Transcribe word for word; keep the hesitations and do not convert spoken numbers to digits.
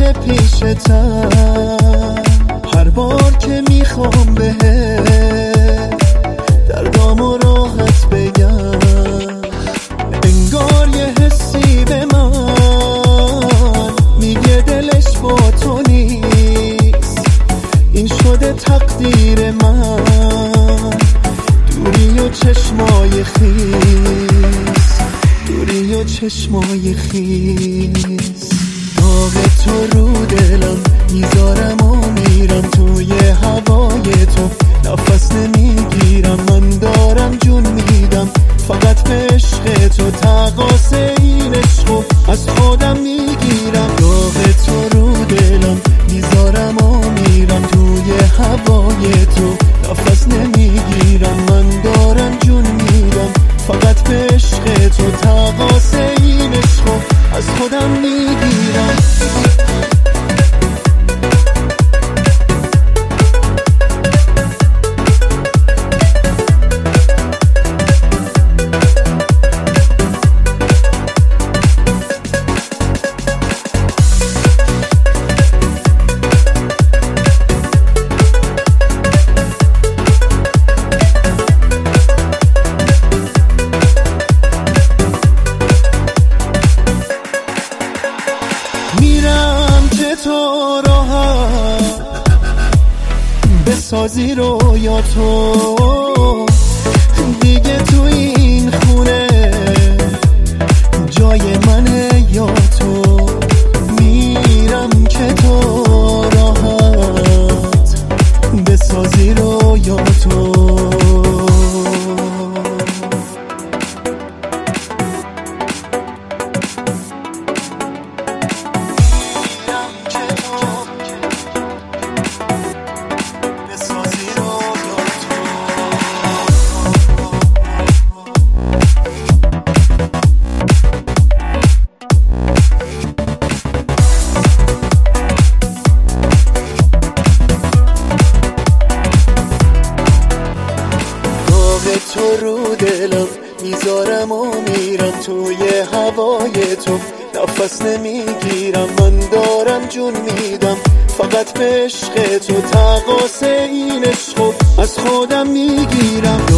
پیشتم، هر بار که میخوام بهت دردامو راحت بگم. انگار یه حسی به من میگه دلش با تو نیست، این شده تقدیر من. دوری و چشمای خیس، دوری و چشمای خیس. داغ تو رو دلم میذارم و میرم توی هوای تو، نفس نمیگیرم، من دارم جون میدم فقط به عشق تو. تقاص این عشقو از خودم میگیرم. داغ تو رو دلم میذارم و میرم توی هوای تو، نفس نمیگیرم، من دارم جون میدم فقط به عشق تو. تقاص این عشقو از خودم میگیرم. میرم که تو راحت بسازی رویا تو، دیگه تو این خونه جای منه یا تو. میرم که تو راحت بسازی رویا تو. تو رو دلم میذارم و میرم توی هوای تو، نفس نمیگیرم، من دارم جون میدم فقط به عشق تو. تقاص این عشقو از خودم میگیرم.